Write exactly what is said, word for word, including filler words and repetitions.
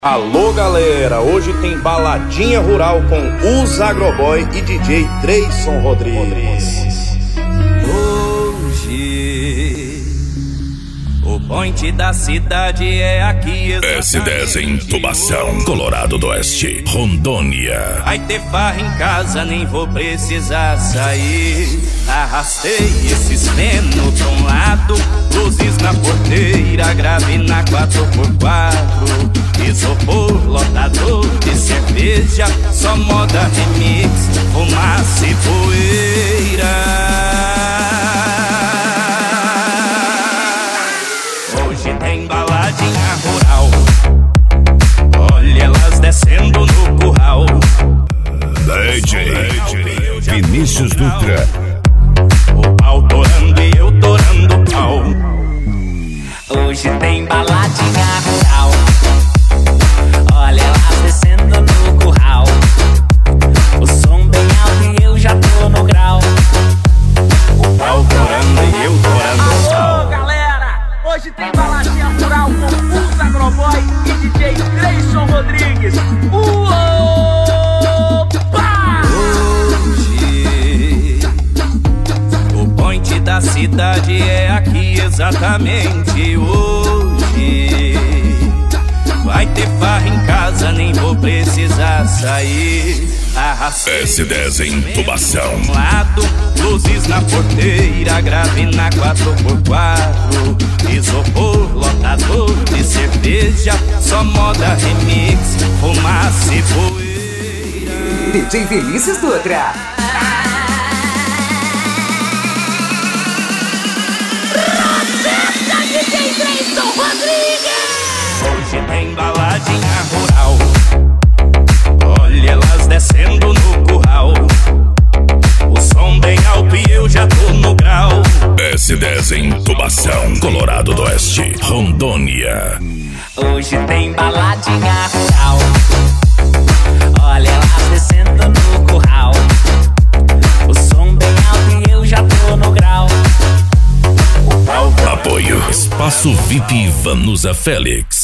Alô galera, hoje tem baladinha rural com os Agroboy e D J Treyson Rodrigues. Hoje o point da cidade é aqui. S dez em Tubação, Colorado do Oeste, Rondônia. Vai ter farra em casa, nem vou precisar sair. Arrastei esses feno pra um lado, luzes na porteira, grave na quatro por quatro. Isopor, lotador de cerveja, só moda remix, fumaça e poeira. Hoje tem baladinha rural, olha elas descendo no curral. D J Vinícius Dutra. O pau torando e eu torando o pau. Hoje tem baladinha rural, olha elas descendo no curral. O som bem alto e eu já tô no grau. O pau torando e eu torando o pau. Alô galera, hoje tem baladinha rural com os Agroboy e D J Treyson Rodrigues. Opa! Hoje o point da cidade é aqui exatamente hoje. Vai ter farra em casa, nem vou precisar sair. Arrastei S dez em Tubação, um lado, luzes na porteira, grave na quatro por quatro. Isopor, lotador de cerveja, só moda remix, fumaça e poeira. D J Vinícius Dutra. D J Treyson Rodrigues! Hoje tem baladinha rural, olha elas descendo no curral. O som bem alto e eu já tô no grau. S dez em Tubação, Colorado do Oeste, Rondônia. Hoje tem baladinha rural, olha elas descendo no curral. O som bem alto e eu já tô no grau. Apoio Espaço V I P Vanusa Félix.